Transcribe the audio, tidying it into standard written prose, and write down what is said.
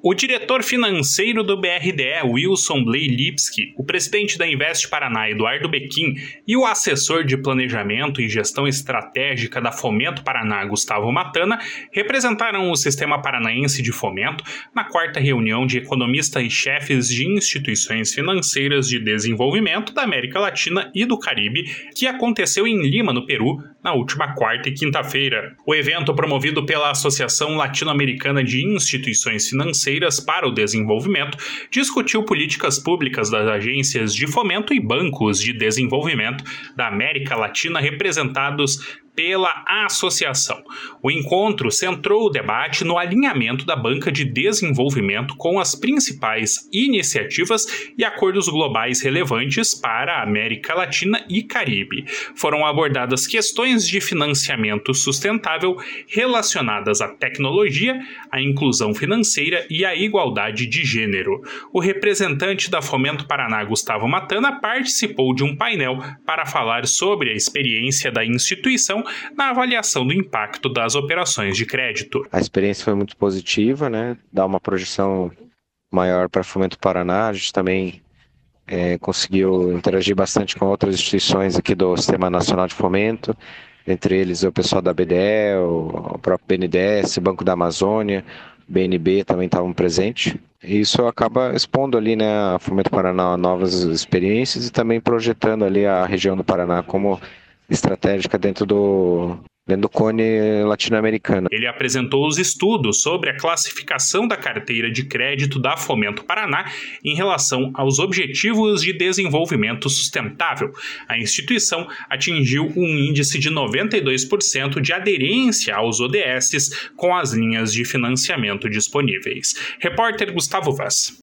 O diretor financeiro do BRDE, Wilson Bley Lipski, o presidente da Invest Paraná, Eduardo Bequim, e o assessor de planejamento e gestão estratégica da Fomento Paraná, Gustavo Matana, representaram o Sistema Paranaense de Fomento na 4ª reunião de economistas e chefes de instituições financeiras de desenvolvimento da América Latina e do Caribe, que aconteceu em Lima, no Peru, na última quarta e quinta-feira. O evento, promovido pela Associação Latino-Americana de Instituições Financeiras para o Desenvolvimento, discutiu políticas públicas das agências de fomento e bancos de desenvolvimento da América Latina representados pela associação. O encontro centrou o debate no alinhamento da banca de desenvolvimento com as principais iniciativas e acordos globais relevantes para a América Latina e Caribe. Foram abordadas questões de financiamento sustentável relacionadas à tecnologia, à inclusão financeira e à igualdade de gênero. O representante da Fomento Paraná, Gustavo Matana, participou de um painel para falar sobre a experiência da instituição na avaliação do impacto das operações de crédito. A experiência foi muito positiva, né? Dá uma projeção maior para Fomento Paraná. A gente também conseguiu interagir bastante com outras instituições aqui do Sistema Nacional de Fomento, entre eles o pessoal da BDE, o próprio BNDES, Banco da Amazônia, BNB também estavam presentes. E isso acaba expondo ali, né, a Fomento Paraná novas experiências e também projetando ali a região do Paraná como estratégica dentro do cone latino-americano. Ele apresentou os estudos sobre a classificação da carteira de crédito da Fomento Paraná em relação aos Objetivos de Desenvolvimento Sustentável. A instituição atingiu um índice de 92% de aderência aos ODS com as linhas de financiamento disponíveis. Repórter Gustavo Vaz.